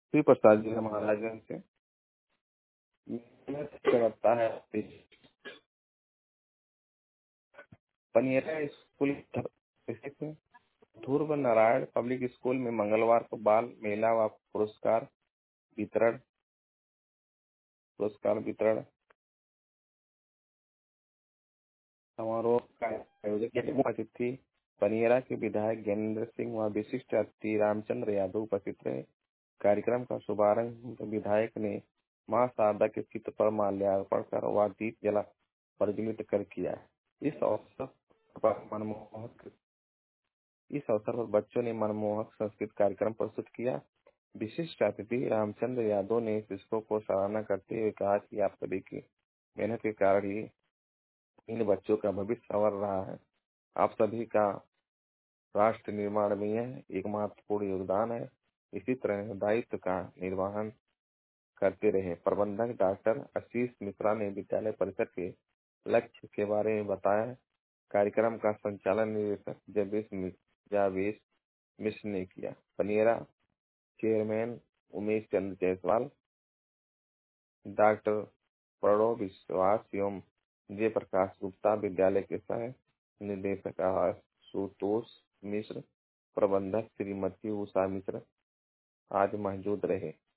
श्री प्रसाद जी महाराजगंज से करता है। पनियरा स्कूल स्थित ध्रुव नारायण पब्लिक स्कूल में मंगलवार को बाल मेला व पुरस्कार वितरण समारोह का आयोजन किया। मुख्य अतिथि पनियरा के विधायक ज्ञानेंद्र सिंह व विशिष्ट अतिथि रामचंद्र यादव उपस्थित रहे। कार्यक्रम का शुभारंभ विधायक ने मां शारदा के चित्र पर माल्यार्पण कर व दीप जला प्रज्वलित कर किया। इस अवसर पर बच्चों ने मनमोहक संस्कृत कार्यक्रम प्रस्तुत किया। विशिष्ट अतिथि रामचंद्र यादव ने शिक्षकों को सराहना करते हुए कहा कि आप सभी की मेहनत के कारण ही इन बच्चों का भविष्य संवर रहा है। आप सभी का राष्ट्र निर्माण में यह एक महत्वपूर्ण योगदान है। इसी तरह दायित्व का निर्वहन करते रहे। प्रबंधक डॉक्टर आशीष मिश्रा ने विद्यालय परिसर के लक्ष्य के बारे में बताया। कार्यक्रम का संचालन निदेशक जावेश मिश्र ने किया। पनियरा चेयरमैन उमेश चंद्र जायसवाल, डॉक्टर प्रणव विश्वास एवं जयप्रकाश गुप्ता, विद्यालय के सह निदेशक आशुतोष मिश्र, प्रबंधक श्रीमती उषा मिश्र आज मौजूद रहे।